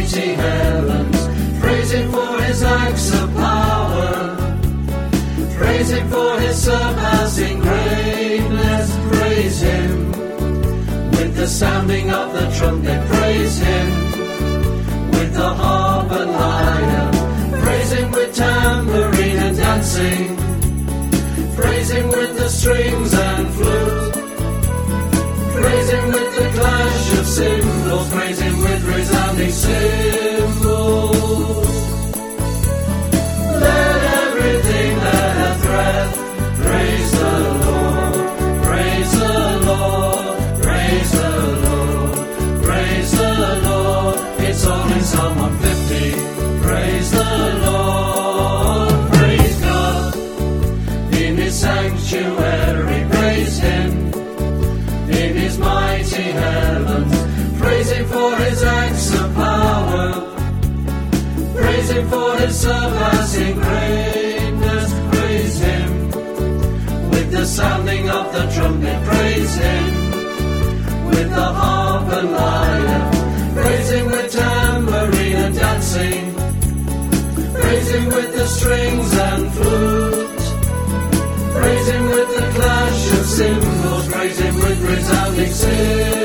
mighty heavens. Praise him for his acts of power. Praise him for his surpassing greatness. Praise him with the sounding of the trumpet. Praise him with the harp and lyre. Praise him with tambourine and dancing. Praise him with the strings and flute. Praise him with the clash of cymbals. Praise him with resounding cymbals. Let everything that hath breath praise the Lord. Praise the Lord. Praise the Lord. Praise the Lord. It's all in Psalm 150. Praise the Lord. Praise God in his sanctuary. Praise him in his mighty heavens. Praise him for his acts of power. Praise him for his surpassing greatness. Praise him with the sounding of the trumpet. Praise him with the harp and lyre. Praise him with tambourine and dancing. Praise him with the strings and flute. Praise him with the clash of cymbals. Praise him with resounding cymbals.